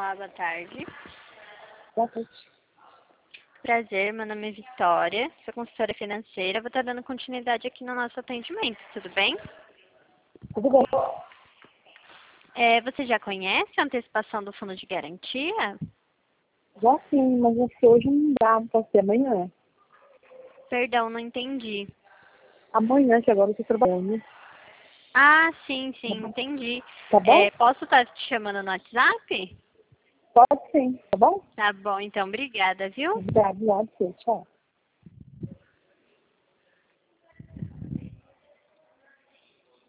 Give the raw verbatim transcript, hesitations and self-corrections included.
Olá, boa tarde. Boa tarde. Prazer, meu nome é Vitória, sou consultora financeira. Vou estar dando continuidade aqui no nosso atendimento, tudo bem? Tudo bem? É, você já conhece a antecipação do fundo de garantia? Já sim, mas acho que hoje não dá para ser amanhã. Perdão, não entendi. Amanhã, que agora eu estou trabalhando. Ah, sim, sim, entendi. Tá bom? É, posso estar te chamando no WhatsApp? Pode sim, tá bom? Tá bom, então, obrigada, viu? Obrigado, obrigado, tchau.